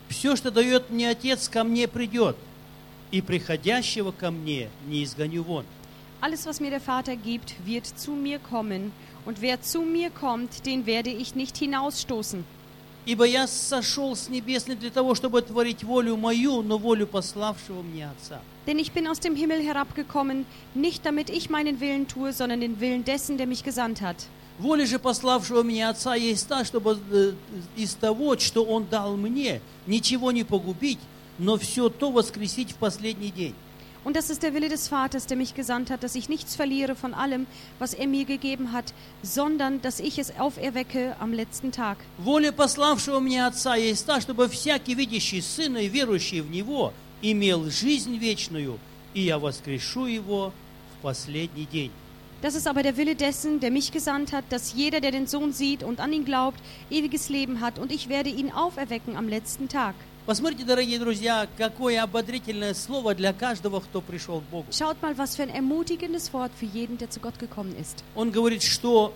Все, что дает мне Отец, ко мне придет, и приходящего ко мне не изгоню вон. Alles, was mir der Vater gibt, wird zu mir kommen. Und wer zu mir kommt, den werde ich nicht hinausstoßen. Ибо я сошел с небес не для того, чтобы творить волю мою, но волю пославшего меня Отца. Denn ich bin aus dem Himmel herabgekommen, nicht damit ich meinen Willen tue, sondern den Willen dessen, der mich gesandt hat. Воля же пославшего меня Отца есть та, чтобы из того, что Он дал мне, ничего не погубить, но все то воскресить в последний день. Und das ist der Wille des Vaters, der mich gesandt hat, dass ich nichts verliere von allem, was er mir gegeben hat, sondern dass ich es auferwecke am letzten Tag. Воля пославшего меня Отца есть та, чтобы всякий, видящий Сына и верующий в Него, имел жизнь вечную, и я воскрешу его в последний день. Das ist aber der Wille dessen, der mich gesandt hat, dass jeder, der den Sohn sieht und an ihn glaubt, ewiges Leben hat, und ich werde ihn auferwecken am letzten Tag. Посмотрите, дорогие друзья, какое ободрительное слово для каждого, кто пришел к Богу. Schaut mal, was für ein ermutigendes Wort für jeden, der zu Gott gekommen ist. Он говорит, что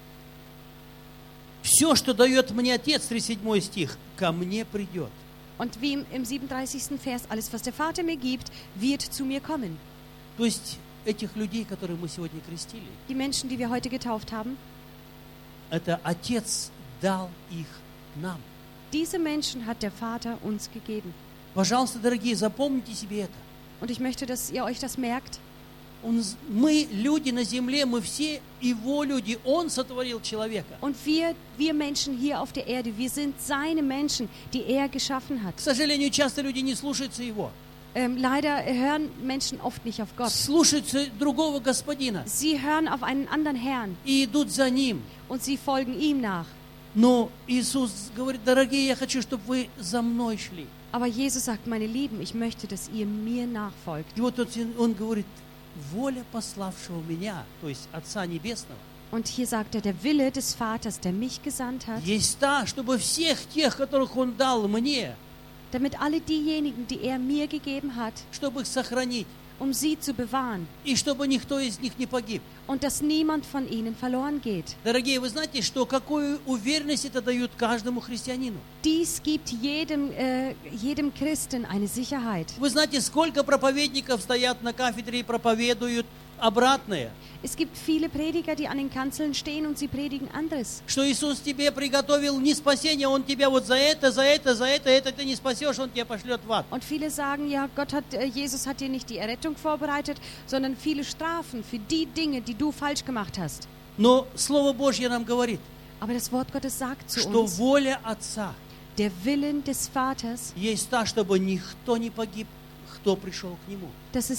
все, что дает мне Отец, 37 стих, ко мне придет. Und wie im 37. Vers, alles, was der Vater mir gibt, wird zu mir kommen. То есть этих людей, которые мы сегодня крестили, Die Menschen, die wir heute getauft haben, это Отец дал их нам. diese Menschen hat der Vater uns gegeben. Пожалуйста, дорогие, запомните себе это. Und ich möchte, dass ihr euch das merkt. Мы, люди на земле, мы все Его люди. Он sotvorил человека. Und wir Menschen hier auf der Erde, wir sind seine Menschen, die er geschaffen hat. К сожалению, часто люди не слушаются Его. Leider hören Menschen oft nicht auf Gott. Слушаются другого господина. Sie hören auf einen anderen Herrn И идут за Ним. und sie folgen ihm nach. Но Иисус говорит, дорогие, я хочу, чтобы вы за мной шли. Aber Jesus sagt, meine Lieben, ich möchte, dass ihr mir nachfolgt. И вот Он говорит, воля пославшего меня, то есть Отца Небесного, Und hier sagt er, der Wille des Vaters, der mich gesandt hat, есть та, чтобы всех тех, которых Он дал мне, damit alle diejenigen, die er mir gegeben hat, чтобы их сохранить, um sie zu bewahren и чтобы никто из них не погиб. und dass niemand von ihnen verloren geht. Дорогие, вы знаете, что какую уверенность это дает каждому христианину? Dies gibt jedem Christen eine Sicherheit. Вы знаете, сколько проповедников стоят на кафедре и проповедуют обратное, Es gibt viele Prediger, die an den Kanzeln stehen und sie predigen anderes. что Иисус тебе приготовил не спасение, Он тебя вот за это ты не спасешь, Он тебя пошлет в ад. Und viele sagen, ja, Jesus hat dir nicht die Errettung vorbereitet, sondern viele Strafen für die Dinge, die du falsch gemacht hast. Но Слово Божье нам говорит, Aber das Wort Gottes sagt zu что uns, воля Отца der Willen des Vaters, есть та, чтобы никто не погиб, кто пришел к Нему. dass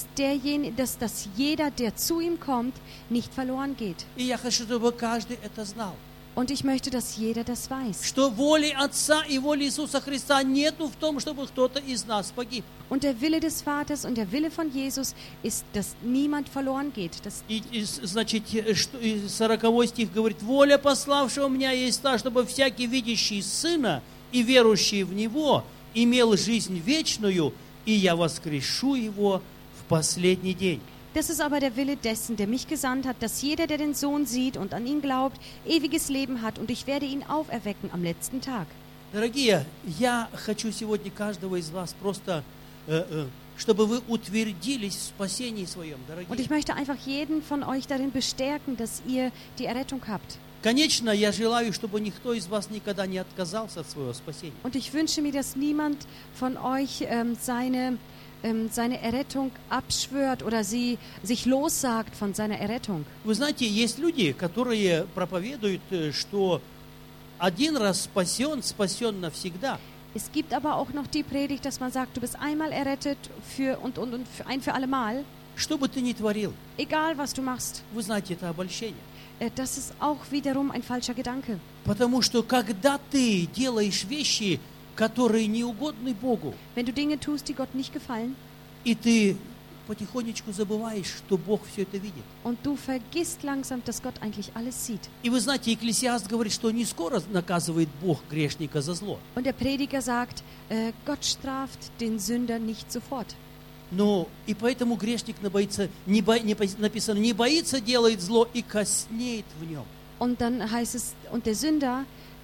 jeder, der zu ihm kommt, nicht verloren geht. И я хочу, чтобы каждый это знал, Und ich möchte, dass jeder das weiß. что воли Отца и воли Иисуса Христа нету в том, чтобы кто-то из нас погиб. Und der Wille des Vaters und der Wille von Jesus ist, dass niemand verloren geht. Значит, 40 стих говорит, воля пославшего меня есть та, чтобы всякий, видящий Сына и верующий в Него, имел жизнь вечную, и я воскрешу его в последний день. Das ist aber der Wille dessen, der mich gesandt hat, dass jeder, der den Sohn sieht und an ihn glaubt, ewiges Leben hat, und ich werde ihn auferwecken am letzten Tag. Дорогие, я хочу сегодня каждого из вас просто, чтобы вы утвердились в спасении своем, Und дорогие. ich möchte einfach jeden von euch darin bestärken, dass ihr die Errettung habt. Конечно, я желаю, чтобы никто из вас никогда не отказался от своего спасения. Und ich wünsche mir, dass niemand von euch seine Errettung abschwört oder sich lossagt von seiner Errettung. Вы знаете, есть люди, которые проповедуют, что один раз спасен навсегда. Es gibt aber auch noch die Predigt, dass man sagt, du bist einmal errettet ein für alle Mal. Что бы ты ни творил, Egal, was du machst. вы знаете, это обольщение. Das ist auch wiederum ein falscher Gedanke. Потому что когда ты делаешь вещи, которые не угодны Богу, Wenn du Dinge tust, die Gott nicht gefallen, и ты потихонечку забываешь, что Бог все это видит. und du vergisst langsam, dass Gott eigentlich alles sieht. И вы знаете, Екклесиаст говорит, что не скоро наказывает Бог грешника за зло. Und der Prediger sagt, Gott straft den Sünder nicht sofort. Но и поэтому грешник написано, не боится, делает зло и коснеет в нем. Und dann heißt es, und der Sünder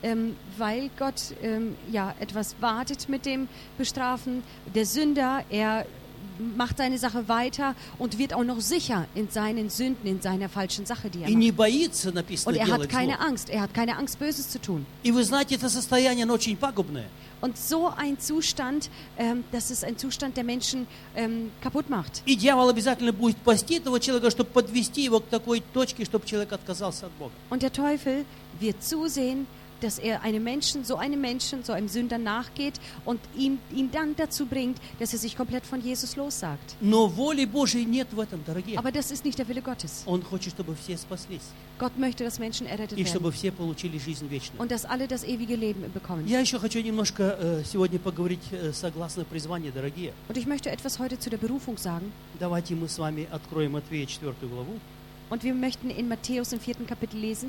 weil Gott etwas wartet mit dem Bestrafen. Der Sünder, er macht seine Sache weiter und wird auch noch sicher in seinen Sünden, in seiner falschen Sache, die er И не macht. боится, написано, Und er hat делать keine зло. Angst. Er hat keine Angst, Böses zu tun. И вы знаете, это состояние, оно очень пагубное. Und so ein Zustand, das ist ein Zustand, der Menschen kaputt macht. И дьявол обязательно будет пасти этого человека, чтобы подвести его к такой точке, чтобы человек отказался от Бога. Und der Teufel wird zusehen, dass er einem Menschen, so einem Sünder nachgeht und ihn dann dazu bringt, dass er sich komplett von Jesus lossagt. Но воли Божьей нет в этом, дорогие. Aber das ist nicht der Wille Gottes. Он хочет, чтобы все спаслись. Gott möchte, dass Menschen errettet И чтобы werden все получили жизнь вечную. und dass alle das ewige Leben bekommen. Я еще хочу немножко сегодня поговорить согласно призванию, дорогие. Und ich möchte etwas heute zu der Berufung sagen. Давайте мы с вами откроем Матфея 4 главу. Und wir möchten in Matthäus im 4. Kapitel lesen.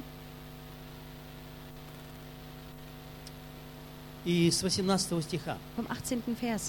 И с 18 стиха. Vom 18. Vers.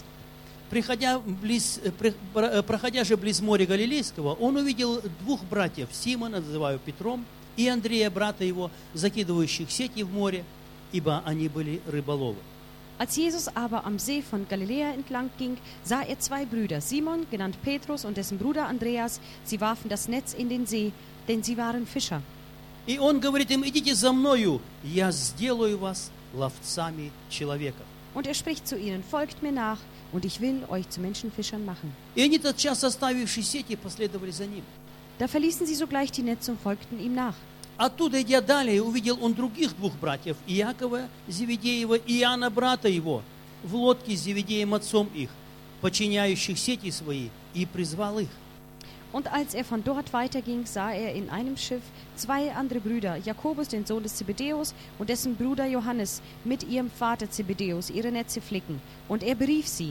Проходя же близ моря Галилейского, он увидел двух братьев, Симона, называю Петром, и Андрея, брата его, закидывающих сети в море, ибо они были рыболовы. Als Jesus aber am See von Galiläa entlang ging, sah er zwei Brüder, Simon, genannt Petrus, und dessen Bruder Andreas. Sie warfen das Netz in den See, denn sie waren Fischer. И он говорит им: идите за мною, я сделаю вас ловцами человеков. Und er spricht zu ihnen, folgt mir nach, und ich will euch zu Menschenfischern machen. И они тотчас, оставивши сети, последовали за ним. Da verließen sie sogleich die Netze und folgten ihm nach. Оттуда, идя далее, увидел он других двух братьев, Иакова, Зеведеева, и Иоанна, брата его, в лодке с Зеведеем отцом их, подчиняющих сети свои, и призвал их. Und als er von dort weiterging, sah er in einem Schiff zwei andere Brüder, Jakobus, den Sohn des Zebedeus, und dessen Bruder Johannes, mit ihrem Vater Zebedeus, ihre Netze flicken. Und er berief sie.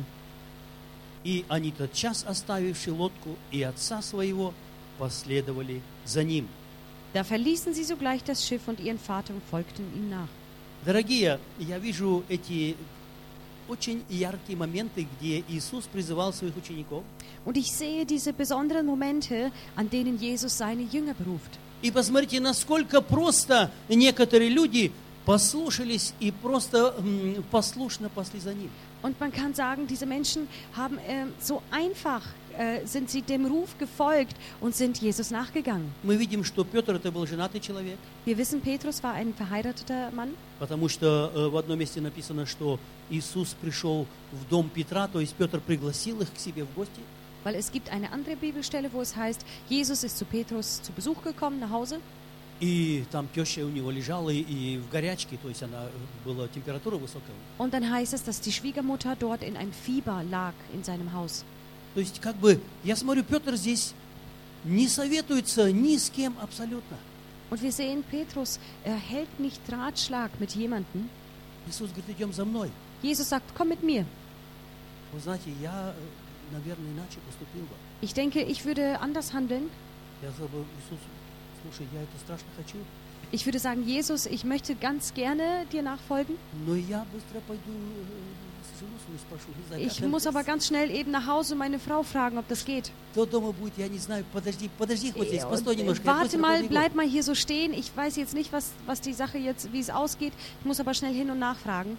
И они тотчас, оставивши лодку и отца своего, последовали за ним. Da verließen sie sogleich das Schiff und ihren Vater und folgten ihm nach. Дорогие, я вижу эти очень яркие моменты, где Иисус призывал своих учеников. Und ich sehe diese besonderen Momente, an denen Jesus seine Jünger beruft. И посмотрите, насколько просто некоторые люди послушались и просто послушно пошли за ним. Und man kann sagen, diese Menschen haben so einfach sind sie dem Ruf gefolgt und sind Jesus nachgegangen. Мы видим, что Петр это был женатый человек, Wir wissen, Petrus war ein verheirateter Mann, потому что в одном месте написано, что Иисус пришел в дом Петра, то есть Петр пригласил их к себе в гости. weil es gibt eine andere Bibelstelle, wo es heißt, Jesus ist zu Petrus zu Besuch gekommen nach Hause. И там теща у него лежала и в горячке, то есть она была температура высокая. Und dann heißt es, dass die Schwiegermutter dort in einem Fieber lag in seinem Haus. То есть как бы, я смотрю, Петр здесь не советуется ни с кем абсолютно. Und wir sehen, Petrus, er hält nicht Ratschlag mit jemandem. Иисус говорит: идем за мной. Jesus sagt, komm mit mir. Вы знаете, я, наверное, иначе поступил бы. Ich denke, ich würde anders handeln. Я сказал бы: Иисус, слушай, я это страшно хочу, Ich würde sagen, Jesus, ich möchte ganz gerne dir nachfolgen. но я быстро пойду жену свою спрошу. Не знаю, Ich как muss это- aber ganz schnell eben nach Hause meine Frau fragen, ob das geht. Кто дома будет, я не знаю. Подожди вот здесь, Und, постой немножко. я warte быстро mal, побегу. bleib mal hier so stehen. Ich weiß jetzt nicht, was die Sache jetzt, wie es ausgeht. Ich muss aber schnell hin und nachfragen.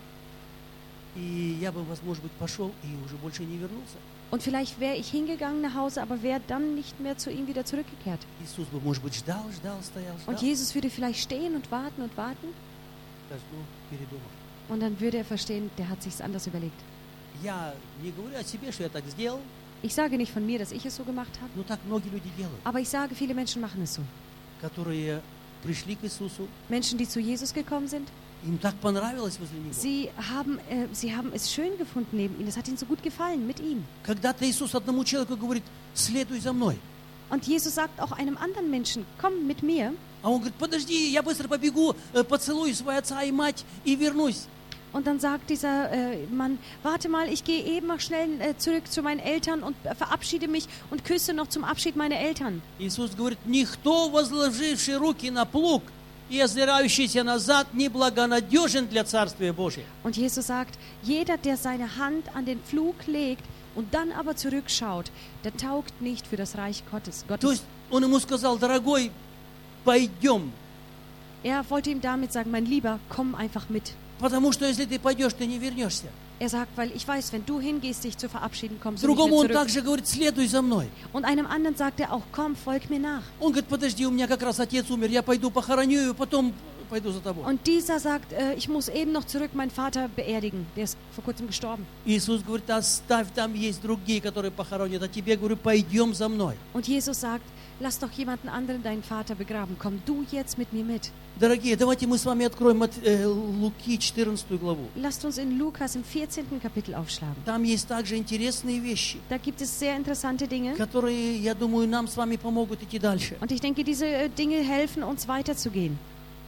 И я бы, может быть, пошел и уже больше не вернулся. Und vielleicht wäre ich hingegangen nach Hause, aber wäre dann nicht mehr zu ihm wieder zurückgekehrt. Иисус бы, может быть, ждал, стоял. Und Jesus würde vielleicht stehen und warten und warten. Скажет: ну, передумал. Und dann würde er verstehen, der hat sich's anders überlegt. Я не говорю о себе, что я так сделал, Ich sage nicht von mir, dass ich es so gemacht habe, но так многие люди делают, aber ich sage, viele Menschen machen es so. которые пришли к Иисусу, Menschen, die zu Jesus gekommen sind, им так понравилось возле Него. sie haben es schön gefunden neben ihm. Es hat ihnen so gut gefallen mit ihm. Когда-то Иисус одному человеку говорит: следуй за мной. Und Jesus sagt auch einem anderen Menschen, komm mit mir. А он говорит: подожди, я быстро побегу, поцелую своего отца и мать и вернусь. Und dann sagt dieser Mann, warte mal, ich gehe eben mal schnell zurück zu meinen Eltern und verabschiede mich und küsse noch zum Abschied meine Eltern. Иисус говорит: никто, возложивший руки на плуг и озирающийся назад, не благонадежен для Царствия Божия. Und Jesus sagt, jeder, der seine Hand an den Pflug legt und dann aber zurückschaut, der taugt nicht für das Reich Gottes. То есть он ему сказал: дорогой, пойдем, Er wollte ihm damit sagen, mein Lieber, komm einfach mit. Потому что если ты пойдешь, ты не вернешься. Er sagt, weil ich weiß, wenn du hingehst, dich zu verabschieden, kommst du nicht Другому mehr он zurück. также говорит, следуй за мной. Und einem anderen sagt er auch, komm, folg mir nach. Он говорит, подожди, у меня как раз отец умер, я пойду похороню его, потом пойду за тобой. Und dieser sagt, ich muss eben noch zurück meinen Vater beerdigen. Der ist vor kurzem gestorben. Иисус говорит, оставь, там есть другие, которые похоронят, а тебе, говорю, пойдем за мной. Und Jesus sagt, lass doch jemanden anderen deinen Vater begraben. Komm du jetzt mit mir mit. Дорогие, давайте мы с вами откроем Луки 14 главу. Lasst uns in Lukas im 14. Kapitel aufschlagen. Там есть также интересные вещи, Da gibt es sehr interessante Dinge. которые, я думаю, нам с вами помогут идти дальше. Und ich denke, diese Dinge helfen uns weiterzugehen.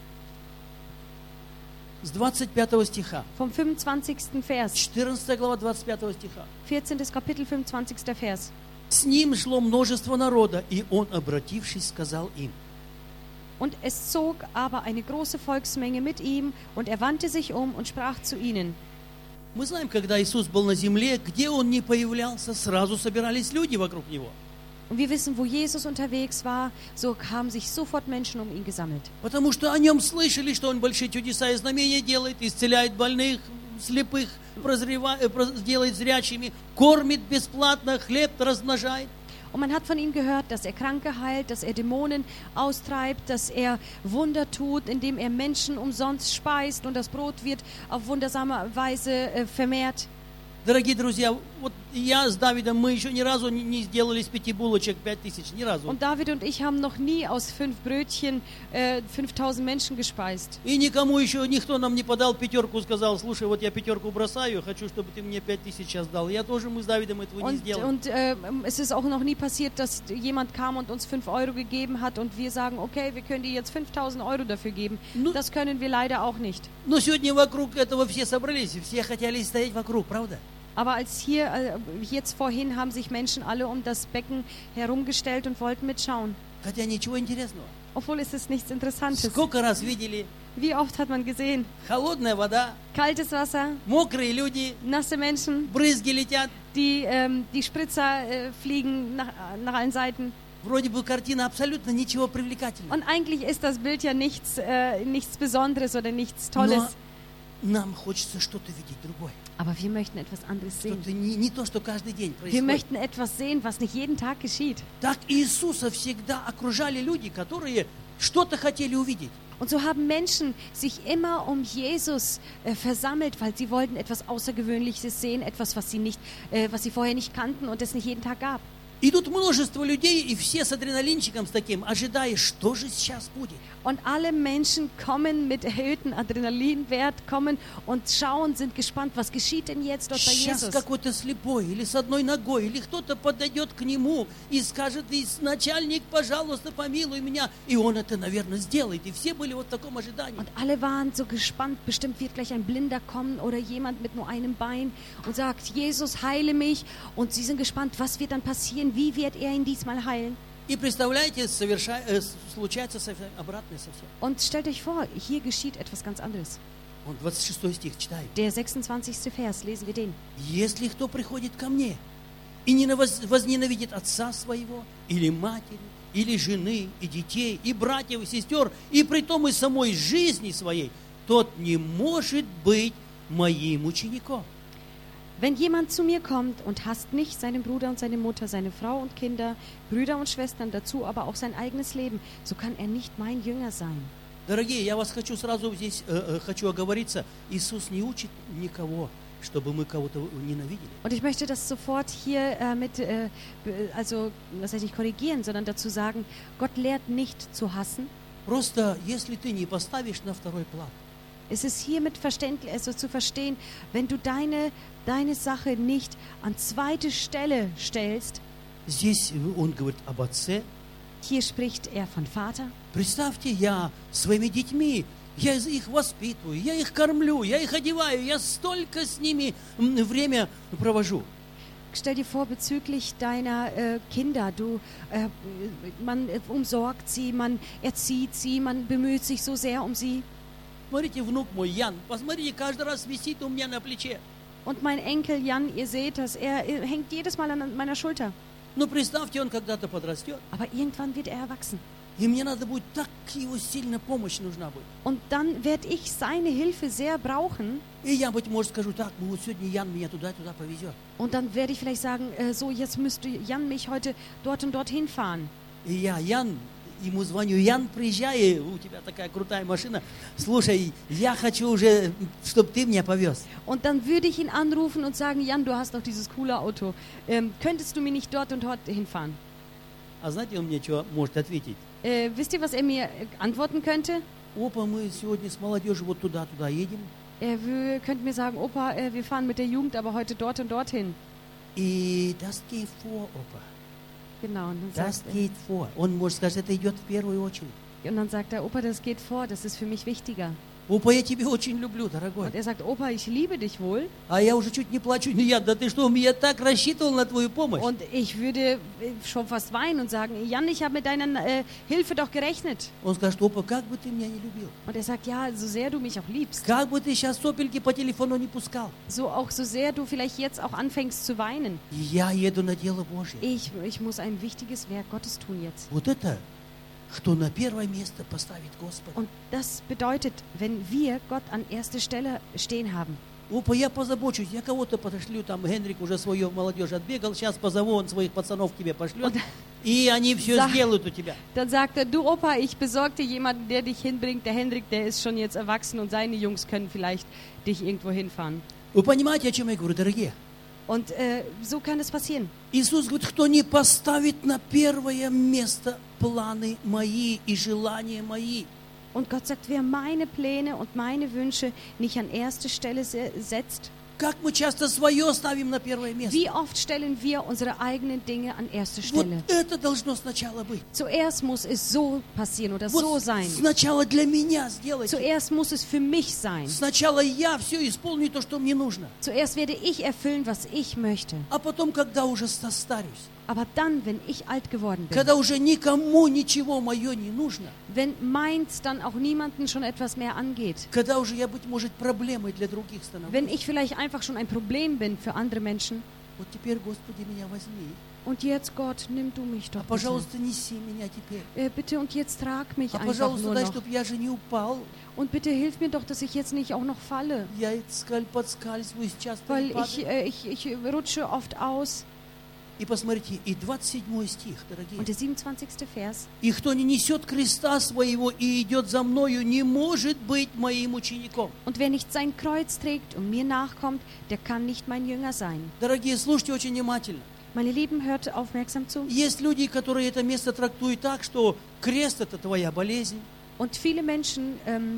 С 25 стиха. Vom 25. Vers. 14 глава 25 стиха. 14. Kapitel, 25. Vers. С ним шло множество народа, и он, обратившись, сказал им. Und es zog aber eine große Volksmenge mit ihm, und er wandte sich um und sprach zu ihnen. Мы знаем, когда Иисус был на земле, где Он не появлялся, сразу собирались люди вокруг Него. Und wir wissen, wo Jesus unterwegs war, so haben sich sofort Menschen um ihn gesammelt. Потому что о Нем слышали, что Он большие чудеса и знамения делает, исцеляет больных, слепых, делает зрячими, кормит бесплатно, хлеб размножает. Und man hat von ihm gehört, dass er Kranke heilt, dass er Dämonen austreibt, dass er Wunder tut, indem er Menschen umsonst speist und das Brot wird auf wundersame Weise vermehrt. Дорогие друзья, вот я с Давидом, мы еще ни разу не сделали из 5 булочек 5000, ни разу. Und David und ich haben noch nie aus 5 Brötchen 5000 Menschen gespeist. И никому еще, никто нам не подал пятерку, сказал, слушай, вот я пятерку бросаю, хочу, чтобы ты мне 5000 сейчас дал. Мы с Давидом этого не сделали. Und es ist auch noch nie passiert, dass jemand kam und uns 5 Euro gegeben hat und wir sagen, okay, wir können dir jetzt 5000 Euro dafür geben. Das können wir leider auch nicht. Но сегодня вокруг этого все собрались, все хотели стоять вокруг, правда? Aber als jetzt vorhin haben sich Menschen alle um das Becken herumgestellt und wollten mitschauen. Хотя ничего интересного. Obwohl es ist nichts Interessantes. Сколько раз видели? Wie oft hat man gesehen? Холодная вода, Kaltes Wasser, мокрые люди, nasse Menschen, брызги летят. die Spritzer fliegen nach allen Seiten. Вроде бы картина абсолютно ничего привлекательного. Und eigentlich ist das Bild ja nichts Besonderes oder nichts Tolles. Но нам хочется что-то видеть другое. Aber wir möchten etwas anderes sehen. Что-то не то, что каждый день Wir происходит. möchten etwas sehen, was nicht jeden Tag geschieht. Так Иисуса всегда окружали люди, которые что-то хотели увидеть. Und so haben Menschen sich immer um Jesus versammelt, weil sie wollten etwas Außergewöhnliches sehen, etwas, was sie vorher nicht kannten und es nicht jeden Tag gab. И тут множество людей, и все с адреналинчиком с таким, ожидая, что же сейчас будет. Und alle Menschen kommen mit erhöhtem Adrenalinwert, kommen und schauen, sind gespannt, was geschieht denn jetzt dort bei Сейчас Jesus. какой-то слепой, или с одной ногой, или кто-то подойдет к нему и скажет, начальник, пожалуйста, помилуй меня. И он это, наверное, сделает. И все были вот в таком ожидании. Und alle waren so gespannt, bestimmt wird gleich ein Blinder kommen oder jemand mit nur einem Bein und sagt, Jesus, heile mich. Und sie sind gespannt, was wird dann passieren, wie wird er ihn diesmal heilen. И представляете, случается обратное совсем. Und stellt euch vor, hier geschieht etwas ganz anderes. Он 26 стих читает. Der 26. Vers, lesen wir den. Если кто приходит ко мне и не возненавидит отца своего, или матери, или жены, и детей, и братьев, и сестер, и притом и самой жизни своей, тот не может быть моим учеником. Wenn jemand zu mir kommt und hasst nicht seinen Bruder und seine Mutter, seine Frau und Kinder, Brüder und Schwestern, dazu aber auch sein eigenes Leben, so kann er nicht mein Jünger sein. Дорогие, я вас хочу сразу здесь, хочу оговориться, Иисус не учит никого, чтобы мы кого-то ненавидели. Und ich möchte das sofort hier das heißt nicht korrigieren, sondern dazu sagen, Gott lehrt nicht zu hassen. Просто, если ты не поставишь на второй план, Es ist hiermit verständlich, also zu verstehen, wenn du deine Sache nicht an zweite Stelle stellst. здесь он говорит об отце. Hier spricht er von Vater. Представьте, я своими детьми, я их воспитываю, я их кормлю, я их одеваю, я столько с ними время провожу. Stell dir vor, bezüglich deiner Kinder, man umsorgt sie, man erzieht sie, man bemüht sich so sehr um sie. Смотрите, внук мой Ян, посмотрите, каждый раз висит у меня на плече. Und mein Enkel Jan, ihr seht das, er hängt jedes Mal an meiner Schulter. Но представьте, он когда-то подрастет, Aber irgendwann wird er erwachsen. И мне надо будет, так его сильно помощь нужна будет. Und dann werde ich seine Hilfe sehr brauchen. И я, быть может, скажу, так, ну вот сегодня Ян меня туда-туда повезет. Und dann werde ich vielleicht sagen, so, jetzt müsste Jan mich heute dort und dorthin fahren. И я, Ян, ему звоню, Ян, приезжай, у тебя такая крутая машина. Слушай, я хочу уже, чтобы ты меня повез. Und dann würde ich ihn anrufen und sagen, Jan, du hast doch dieses coole Auto. Könntest du mir nicht dort und dort hinfahren? А знаете, он мне что может ответить? Wisst ihr, was er mir antworten könnte? Опа, мы сегодня с молодежью вот туда-туда едем. Könnte mir sagen, Opa, wir fahren mit der Jugend aber heute dort und dorthin. И das geht vor, Опа. Genau, und dann, Das geht vor. Он может сказать, это идет в первую очередь. sagt er, Opa, das geht vor, das ist für mich wichtiger. Опа, я тебя очень люблю, дорогой. Und er sagt, Opa, ich liebe dich wohl. А я уже чуть не плачу. Ян, да ты что, я так рассчитывал на твою помощь. Und ich würde schon fast weinen und sagen, Jan, ich habe mit deiner Hilfe doch gerechnet. Он скажет, Опа, как бы ты меня не любил. Und er sagt, ja, so sehr du mich auch liebst. Как бы ты сейчас сопельки по телефону не пускал. So sehr du vielleicht jetzt auch anfängst zu weinen. Я еду на дело Божье. Ich muss ein wichtiges Werk Gottes tun jetzt. Вот это, кто на первое место поставит Господа. Und das bedeutet, wenn wir Gott an erste Stelle stehen haben. Опа, я позабочусь, я кого-то подошлю, там Генрик уже свою молодежь отбегал, сейчас позову, он своих пацанов к тебе пошлет, и они все сделают у тебя. Dann sagt er, du Opa, ich besorge dir jemanden, der dich hinbringt. Der Hendrik, der ist schon jetzt erwachsen und seine Jungs können vielleicht dich irgendwo hinfahren. Вы понимаете, о чем я говорю, дорогие? Und so kann es passieren. Иисус говорит, кто не поставит на первое место планы мои и желания мои. Und Gott sagt, wer meine Pläne und meine Wünsche nicht an erste Stelle setzt. Как мы часто свое ставим на первое место. Wie oft stellen wir unsere eigenen Dinge an erste Stelle? Вот это должно сначала быть. Zuerst muss es so passieren oder so Вот sein. сначала для меня сделайте. Zuerst muss es für mich sein. Сначала я все исполню то, что мне нужно. Zuerst werde ich erfüllen, was ich möchte. А потом, когда уже состарюсь, Aber dann, wenn ich alt geworden bin, когда уже никому ничего мое не нужно, wenn meins dann auch niemanden schon etwas mehr angeht, когда уже я, быть может, проблемой для других становлюсь, wenn ich vielleicht einfach schon ein Problem bin für andere Menschen, вот теперь, Господи, меня возьми. und jetzt Gott, nimm du mich А, doch bitte. пожалуйста, неси меня теперь. Bitte und jetzt trag mich А, einfach пожалуйста, nur дай, noch. чтобы я же не упал. Und bitte hilf mir doch, dass ich jetzt nicht auch noch falle, Я подскальзываюсь часто weil и падаю. ich rutsche oft aus. И посмотрите, и 27 стих, дорогие. Und der 27. Vers. И кто не несет креста своего и идет за мною, не может быть моим учеником. Und wer nicht sein Kreuz trägt und mir nachkommt, der kann nicht mein Jünger sein. Дорогие, слушайте очень внимательно. Meine Lieben, hört aufmerksam zu. Есть люди, которые это место трактуют так, что крест – это твоя болезнь. Und viele Menschen,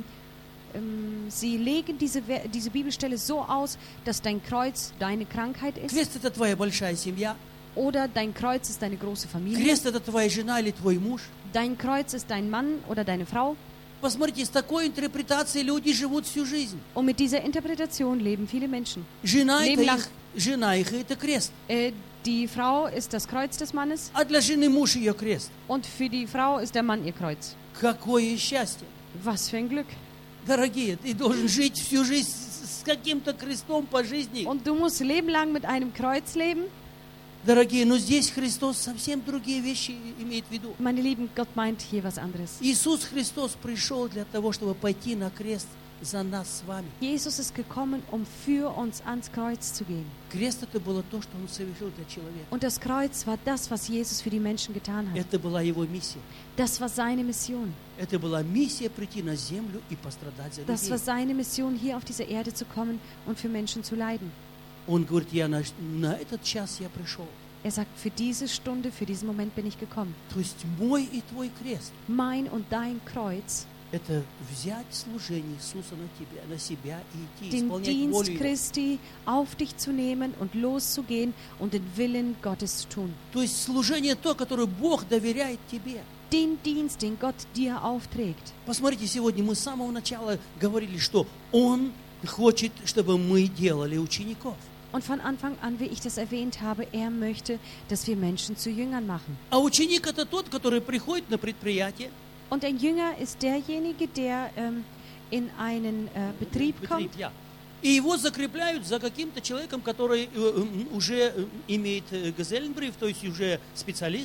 sie legen diese Bibelstelle so aus, dass dein Kreuz deine Krankheit ist. Крест – это твоя большая семья. Oder dein Kreuz ist deine große Familie. Крест – это твоя жена или твой муж. Dein Kreuz ist dein Mann oder deine Frau. Посмотрите, с такой интерпретацией люди живут всю жизнь. Und mit dieser Interpretation leben viele Menschen. Жена Leben lang. их – это крест. Die Frau ist das Kreuz des Mannes А для жены муж ее крест. und für die Frau ist der Mann ihr Kreuz. Какое счастье! Was für ein Glück. Дорогие, ты должен жить всю жизнь с каким-то крестом по жизни. Und du musst Leben lang mit einem Kreuz leben. Дорогие, но здесь Христос совсем другие вещи имеет в виду. Meine Lieben, Gott meint hier was anderes. Иисус Христос пришел для того, чтобы пойти на крест за нас с вами. Jesus ist gekommen, um für uns ans Kreuz zu gehen. Крест это было то, что Он совершил для человека. Und das Kreuz war das, was Jesus für die Menschen getan hat. Это была Его миссия. Das war seine Mission. Это была миссия прийти на землю и пострадать за Das людей. war seine Mission, hier auf diese Erde zu kommen und für Menschen zu leiden. Он говорит, я на этот час я пришел. Er sagt, für diese Stunde, für diesen Moment bin ich gekommen. То есть мой и твой крест Mein und dein Kreuz, это взять служение Иисуса на себя и идти, den исполнять Dienst волю Его. Christi auf dich zu nehmen und loszugehen und den Willen Gottes zu tun. То есть служение то, которое Бог доверяет тебе. Den Dienst, den Gott dir aufträgt. Посмотрите, сегодня мы с самого начала говорили, что Он хочет, чтобы мы делали учеников. Und von Anfang an, wie ich das erwähnt habe, er möchte, dass wir Menschen zu Jüngern machen. А ученик это тот, который приходит на предприятие. Und ein Jünger ist derjenige, der in einen Betrieb kommt. Ja. И его закрепляют за каким-то человеком, который уже имеет Gesellenbrief, то есть уже специалист.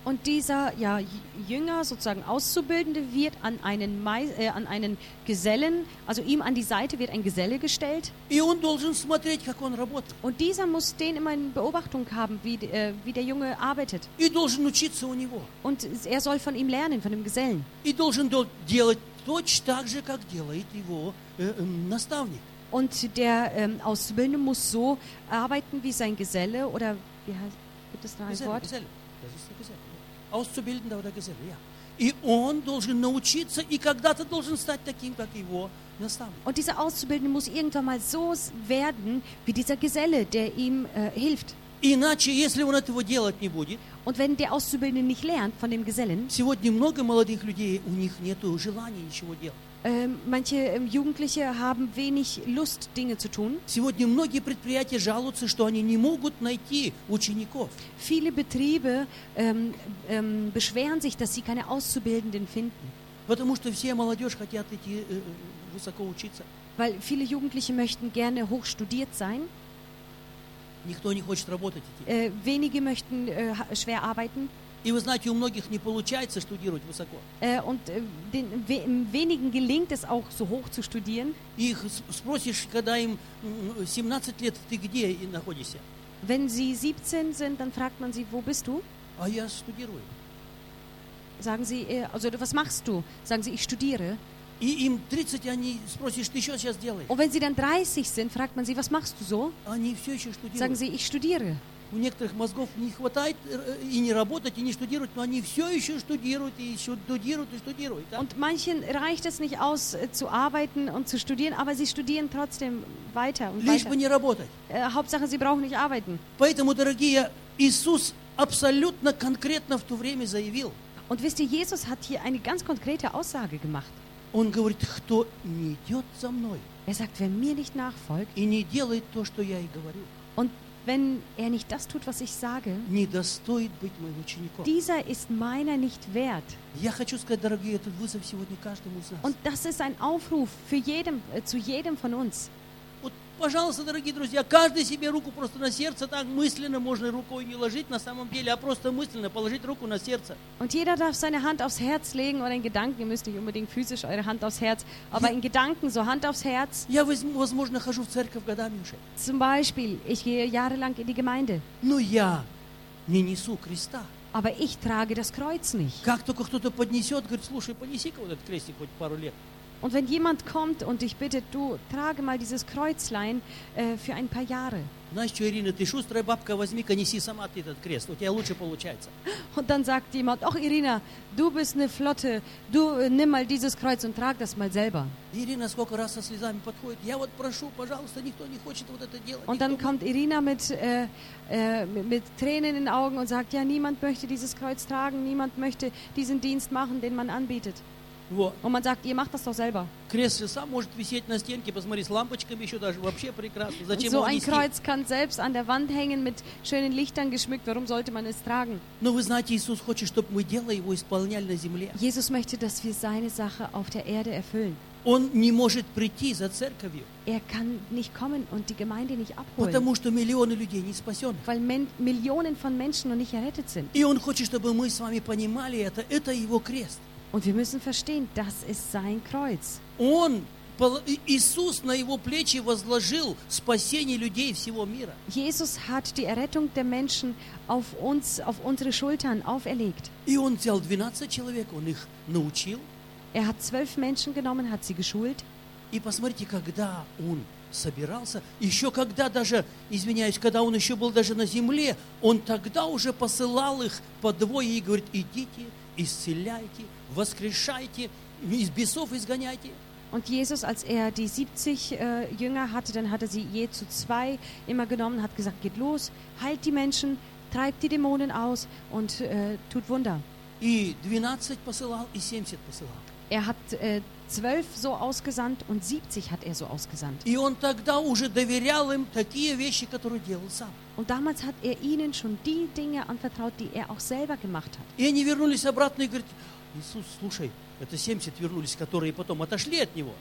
Und dieser Jünger, sozusagen Auszubildende, wird an einen Gesellen, also ihm an die Seite wird ein Geselle gestellt. И он должен смотреть, как он работает. Und dieser muss den immer in Beobachtung haben, wie der Junge arbeitet. И должен учиться у него. Und er soll von ihm lernen, von dem Gesellen. И должен делать точно так же, как делает его наставник. Und der Auszubildende muss so arbeiten wie sein Geselle oder wie heißt, gibt es da ein Wort? Geselle. Das ist der Geselle. Auszubildender oder Geselle, ja. И он должен научиться, и когда-то должен стать таким, как его наставник. Und dieser Auszubildende muss irgendwann mal so werden wie dieser Geselle, der ihm hilft. Иначе, если он этого делать не будет, Und wenn der Auszubildende nicht lernt von dem Gesellen, сегодня много молодых людей, у них нет желания ничего делать. manche Jugendliche haben wenig Lust, Dinge zu tun. Сегодня многие предприятия жалуются, что они не могут найти учеников. Viele Betriebe beschweren sich, dass sie keine Auszubildenden finden. Потому что все молодежь хотят идти высоко учиться. Weil viele Jugendliche möchten gerne hoch studiert sein. Никто не хочет работать идти. Wenige möchten schwer arbeiten. И вы знаете, у многих не получается штудировать высоко. Und den wenigen gelingt es auch, so hoch zu studieren. Их спросишь, когда им 17 лет, ты где находишься? Wenn sie 17 sind, dann fragt man sie, wo bist du? А я студирую. Sagen sie, also was machst du? Sagen sie, ich studiere. И им 30, они спросишь, ты что сейчас делаешь? Und wenn sie dann 30 sind, fragt man sie, was machst du so? Они все еще Sagen штудируют. sie, ich studiere. У некоторых мозгов не хватает и не работать, и не штудировать, но они все еще штудируют, и штудируют, и штудируют. Да? Und manchen reicht es nicht aus, zu arbeiten und zu studieren, aber sie studieren trotzdem weiter und Лишь weiter. бы не работать. Hauptsache, sie brauchen nicht arbeiten. Поэтому, дорогие, Иисус абсолютно конкретно в то время заявил. Und wisst ihr, Jesus hat hier eine ganz konkrete Aussage gemacht. Он говорит, кто не идет за мной Er sagt, wer mir nicht nachfolgt и не делает то, что я и говорю, und wenn er nicht das tut, was ich sage, не достоит быть моим учеником. dieser ist meiner nicht wert. Я хочу сказать, дорогие, этот вызов сегодня каждому из нас. Und das ist ein Aufruf für zu jedem von uns. Вот, пожалуйста, дорогие друзья, каждый себе руку просто на сердце, так мысленно, можно рукой не ложить на самом деле, а просто мысленно положить руку на сердце. Und jeder darf seine Hand aufs Herz legen oder in Gedanken. Ihr müsst nicht unbedingt physisch eure Hand aufs Herz, aber in Gedanken so Hand aufs Herz. Я, возможно, хожу в церковь годами уже, Zum Beispiel, ich gehe jahrelang in die Gemeinde, но я не несу креста. aber ich trage das Kreuz nicht. Как только кто-то поднесет, говорит, слушай, понеси-ка вот этот крестик хоть пару лет. Und wenn jemand kommt und dich bittet, du trage mal dieses Kreuzlein für ein paar Jahre. Знаешь что, Ирина, ты шустрая бабка, возьми-ка, неси сама ты этот крест, у тебя лучше получается. Und dann sagt jemand, ach Irina, du bist eine Flotte, du nimm mal dieses Kreuz und trag das mal selber. Ирина сколько раз со слезами подходит, я вот прошу, пожалуйста, никто не хочет вот это делать. Und dann никто- kommt Irina mit Tränen in den Augen und sagt, ja, niemand möchte dieses Kreuz tragen, niemand möchte diesen Dienst machen, den man anbietet. Вот. Und man sagt, ihr macht das doch selber. Крест же сам может висеть на стенке, посмотри, с лампочками еще даже, вообще прекрасно. Und Зачем so его ein нести? Kreuz kann selbst an der Wand hängen, mit schönen Lichtern geschmückt. Warum sollte man es tragen? Но вы знаете, Иисус хочет, чтобы мы дело его исполняли на земле. Jesus möchte, dass wir seine Sache auf der Erde erfüllen. Он не может прийти за церковью, Er kann nicht kommen und die Gemeinde nicht abholen, потому что миллионы людей не спасены. weil Millionen von Menschen noch nicht errettet sind. И Он хочет, чтобы мы с вами понимали это его крест. Und wir müssen verstehen, das ist sein Kreuz. Иисус на его плечи возложил спасение людей всего мира. Jesus hat die Errettung der Menschen auf uns, auf unsere Schultern auferlegt. И Он взял 12 человек, Он их научил. Er hat 12 Menschen genommen, hat sie geschult. И посмотрите, когда Он собирался, еще когда даже, извиняюсь, когда Он еще был даже на земле, Он тогда уже посылал их по двое и говорит, идите, исцеляйте, воскрешайте, из бесов изгоняйте. Und Jesus, als er die 70 Jünger hatte, dann hat er sie je zu 2 immer genommen, hat gesagt, geht los, heilt die Menschen, treibt die Dämonen aus und tut Wunder. И 12 посылал, и 70 посылал. Er hat 12 so ausgesandt und 70 hat er so ausgesandt. И Он тогда уже доверял им такие вещи, которые делал сам. Und damals hat er ihnen schon die Dinge anvertraut, die er auch selber gemacht hat. И они вернулись обратно и говорят, Иисус, слушай, это 70 вернулись, которые потом отошли от Него.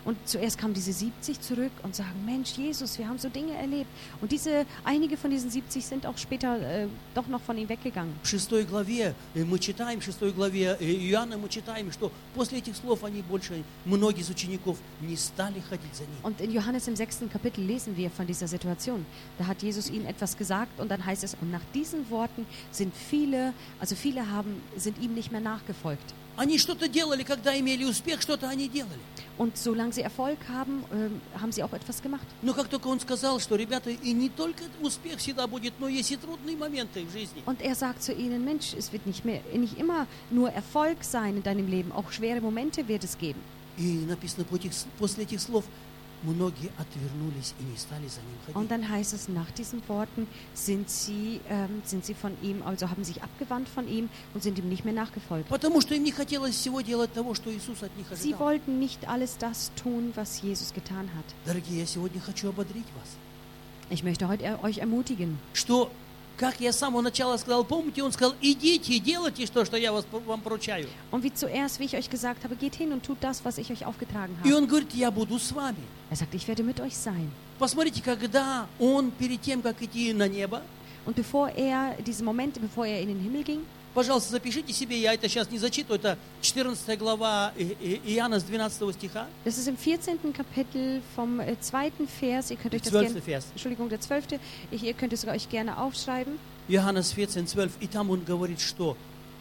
Und zuerst kamen diese 70 zurück und sagen, Mensch, Jesus, wir haben so Dinge erlebt. Und einige von diesen 70 sind auch später doch noch von ihm weggegangen. В 6 главе мы читаем, в 6 главе Иоанна мы читаем, что после этих слов они больше, многие из учеников не стали ходить за ним. Und in Johannes im 6. Kapitel lesen wir von dieser Situation. Da hat Jesus ihnen etwas gesagt und dann heißt es, und nach diesen Worten sind viele sind ihm nicht mehr nachgefolgt. Они что-то делали, когда имели успех, что-то они делали. Und solange sie Erfolg haben, haben sie auch etwas gemacht. Но как только он сказал, что, ребята, и не только успех всегда будет, но есть и трудные моменты в жизни. Und er sagt zu ihnen, Mensch, es wird nicht immer nur Erfolg sein in deinem Leben, auch schwere Momente wird es geben. И написано, после этих слов многие отвернулись и не стали за ним ходить. Und dann heißt es, nach diesen Worten sind sie von ihm, also haben sich abgewandt von ihm und sind ihm nicht mehr nachgefolgt. Потому что им не хотелось всего делать того, что Иисус от них Sie ожидал. wollten nicht alles das tun, was Jesus getan hat. Дорогие, я сегодня хочу ободрить вас, Ich möchte heute euch ermutigen, что, как я с самого начала сказал, помните, он сказал, идите и делайте то, что я вам поручаю. und wie ich euch gesagt habe, geht hin und tut das, was ich euch aufgetragen И habe. он говорит, я буду с вами. Er sagt, ich werde mit euch sein. Посмотрите, когда он перед тем, как идти на небо, Und bevor er in den Himmel ging, пожалуйста, запишите себе, я это сейчас не зачитываю, это 14 глава Иоанна с 12 стиха, das ist im 14. Kapitel vom 2. Vers, ihr könnt euch das 12 gerne, Vers. Entschuldigung, der 12. Ihr könnt es euch gerne aufschreiben. Иоанна 14:12, и там он говорит, что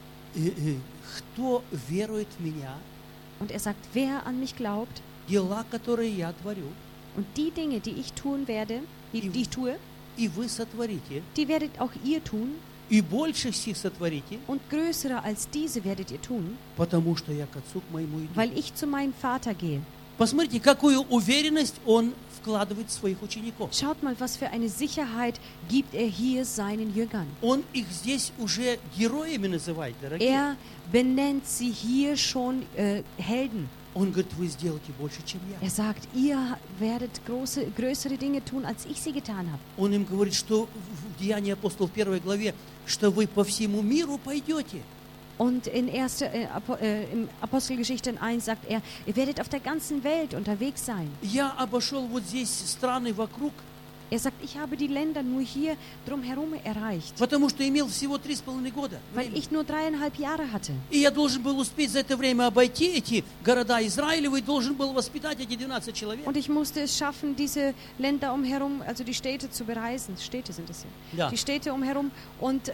кто верует в меня, Und er sagt, wer an mich glaubt дела, которые я творю, und die Dinge, die ich tun werde, die ich tue, и вы сотворите, die werdet auch ihr tun и больше всех сотворите, und größere als diese werdet ihr tun, потому что я к Отцу к моему иду. weil ich zu meinem Vater gehe. Посмотрите, какую уверенность он вкладывает в своих учеников. Schaut mal, was für eine Sicherheit gibt er hier seinen Jüngern. Он их здесь уже героями называет, дорогие. Er benennt sie hier schon Helden. Он говорит, вы сделаете больше, чем я. Er sagt, ihr werdet größere Dinge tun, als ich sie getan habe. Он им говорит, что в Деянии апостолов 1 главе, что вы по всему миру пойдете. Und in im Apostelgeschichte 1 sagt er, ihr werdet auf der ganzen Welt unterwegs sein. Я обошел вот здесь страны вокруг, Er sagt, ich habe die Länder nur hier drumherum erreicht, потому что имел всего 3,5 года. weil ich nur 3,5 Jahre hatte. И я должен был успеть за это время обойти эти города Израилевы, и должен был воспитать эти 12 человек. Und ich musste es schaffen, diese Länder umherum, also die Städte zu bereisen. Städte sind es ja. Ja. Die Städte umherum und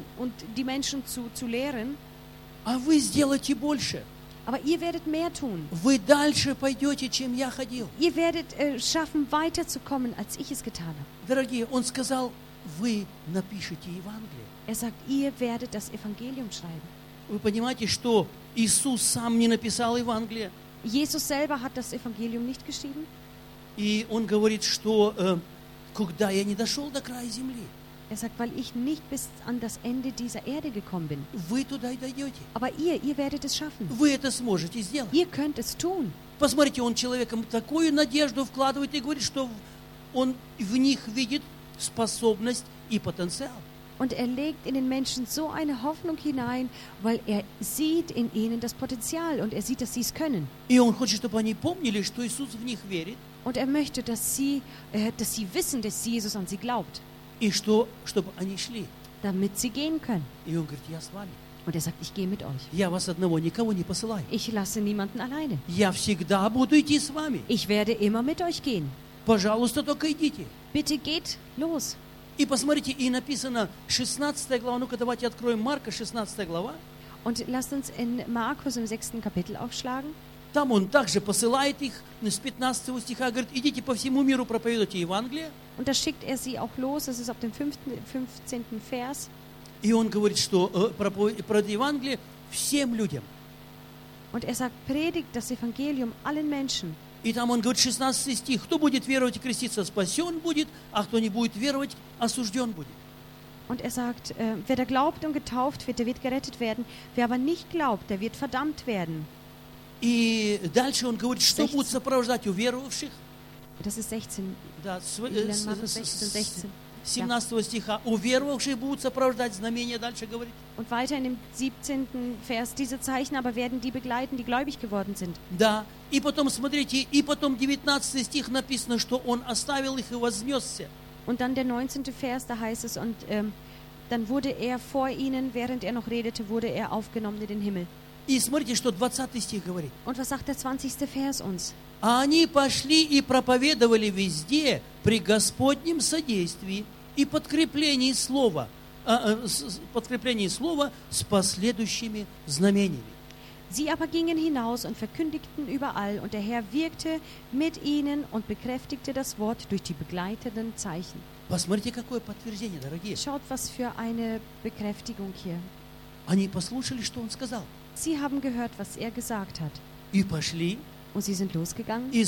die Menschen zu lehren. А вы сделаете больше. Aber ihr werdet mehr tun. Вы дальше пойдете, чем я ходил. Ihr werdet schaffen, weiterzukommen, als ich es getan habe. Дорогие, он сказал, вы напишите Евангелие. Er sagt, ihr werdet das Evangelium schreiben. Вы понимаете, что Иисус сам не написал Евангелие? Jesus selber hat das Evangelium nicht geschrieben. И он говорит, что когда я не дошел до края земли, Er sagt, weil ich nicht bis an das Ende dieser Erde gekommen bin. вы туда и дойдете. Aber ihr werdet es schaffen. Вы это сможете сделать. Ihr könnt es tun. Посмотрите, он человеком такую надежду вкладывает и говорит, что он в них видит способность и потенциал. Und er legt in den Menschen so eine Hoffnung hinein, weil er sieht in ihnen das Potenzial und er sieht, dass sie es können. И он хочет, чтобы они помнили, что Иисус в них верит, Und er möchte, dass sie wissen, dass Jesus an sie glaubt, и что, чтобы они шли. damit sie gehen können. И он говорит, я с вами. Und er sagt, ich gehe mit euch. Я вас одного никого не посылаю. Ich lasse niemanden alleine. Я всегда буду идти с вами. Ich werde immer mit euch gehen. Пожалуйста, только идите. Bitte geht los. И посмотрите, и написано 16 глава. Ну-ка, давайте откроем Марка, 16 глава. Und lasst uns in Markus im 6. Kapitel aufschlagen. Там он также посылает их с 15 стиха, говорит, идите по всему миру, проповедуйте Евангелие. Und da schickt er sie auch los. Das ist ab dem 15. Vers. И он говорит, что проповедуйте Евангелие всем людям. Und er sagt, predigt das Evangelium allen Menschen. И там он говорит, 16 стих, кто будет веровать и креститься, спасен будет, а кто не будет веровать, осужден будет. Und er sagt, wer da glaubt und getauft wird, der wird gerettet werden. Wer aber nicht glaubt, der wird verdammt werden. И дальше он говорит, что будет сопровождать уверовавших. Das ist 16. Да, Markus 16, 16. 17 стиха. Уверовавшие будут сопровождать знамения, дальше говорит. Und weiter in dem 17. Vers, diese Zeichen aber werden die begleiten, die gläubig geworden sind. Да. И потом, смотрите, и потом 19 стих написано, что Он оставил их и вознесся. Und dann der 19. Vers, da heißt es, und dann wurde er vor ihnen, während er noch redete, wurde er aufgenommen in den Himmel. И смотрите, что 20 стих говорит. Und was sagt der 20. Vers uns? А они пошли и проповедовали везде при Господнем содействии и подкреплении слова с последующими знамениями. Sie aber gingen hinaus und verkündigten überall, und der Herr wirkte mit ihnen und bekräftigte das Wort durch die begleitenden Zeichen. Посмотрите, какое подтверждение, дорогие. Schaut, was für eine Bekräftigung hier. Они послушали, что Он сказал. Sie haben gehört, was er gesagt hat. И пошли, Und sie sind losgegangen. и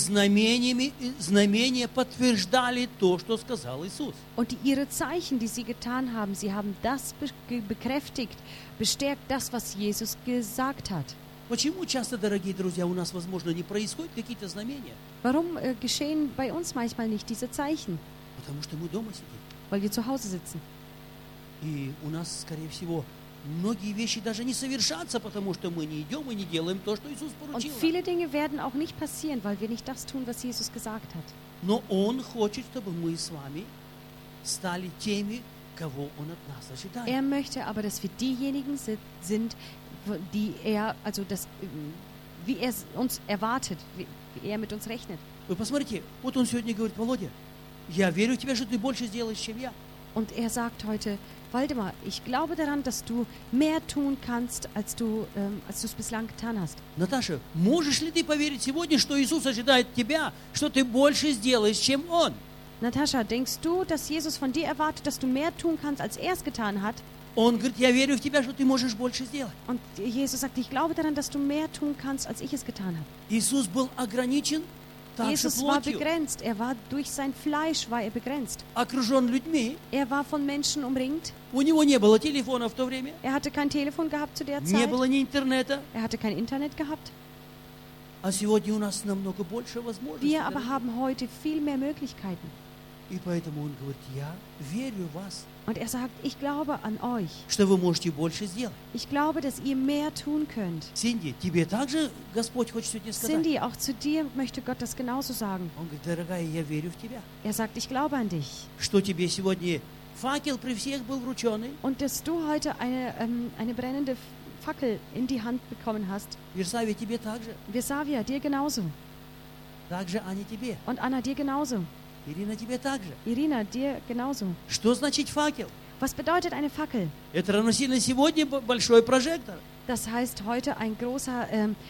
знамения подтверждали то, что сказал Иисус. Und ihre Zeichen, die sie getan haben, sie haben das bekräftigt, bestärkt das, was Jesus gesagt hat. Почему часто, дорогие друзья, у нас, возможно, не происходят какие-то знамения? Warum geschehen bei uns manchmal nicht diese Zeichen? Потому что мы дома сидим. Weil wir zu Hause sitzen. И у нас, скорее всего, многие вещи даже не совершатся, потому что мы не идем и не делаем то, что Иисус Und поручил. viele Dinge werden auch nicht passieren, weil wir nicht das tun, was Jesus gesagt hat. Но Он хочет, чтобы мы с вами стали теми, кого Он от нас ожидает. Er möchte aber, dass wir diejenigen sind, die er, also das, wie er uns erwartet, wie er mit uns rechnet. Вы посмотрите, вот Он сегодня говорит: Володя, я верю в тебя, что ты больше сделаешь, чем я. Und er sagt heute, Waldemar, ich glaube daran, dass du mehr tun kannst, als du es bislang getan hast. Наташа, можешь ли ты поверить сегодня, что Иисус ожидает тебя, что ты больше сделаешь, чем Он? Natascha, denkst du, dass Jesus von dir erwartet, dass du mehr tun kannst, als er es getan hat? Он говорит: я верю в тебя, что ты можешь больше сделать. Und Jesus sagt, ich glaube daran, dass du mehr tun kannst, als ich es getan habe. Иисус был ограничен также Jesus war плотью, begrenzt. Er war durch sein Fleisch war er begrenzt. окружен людьми. Er war von Menschen umringt. У него не было телефона в то время, Er hatte kein Telefon gehabt zu der не Zeit. было ни интернета. Er hatte kein Internet gehabt. А сегодня у нас намного больше возможностей. Wir aber haben heute viel mehr Möglichkeiten. И поэтому Он говорит: я верю в вас, Und er sagt, ich glaube an euch. что вы можете больше сделать. Ich glaube, dass ihr mehr tun könnt. Синди, тебе также Господь хочет сегодня сказать. Cindy, auch zu dir möchte Gott das genauso sagen. Он говорит: дорогая, я верю в тебя. Er sagt, ich glaube an dich. Что тебе сегодня факел при всех был врученный. Und dass du heute eine brennende Fackel in die Hand bekommen hast. Версавия тебе также. Versavia, dir genauso. Также Аня тебе. Und Anna, dir genauso. Ирина тебе также. Irina, dir genauso. Что значит факел? Was bedeutet eine Fackel? Это равносильно сегодня большой прожектор, Das heißt heute ein großer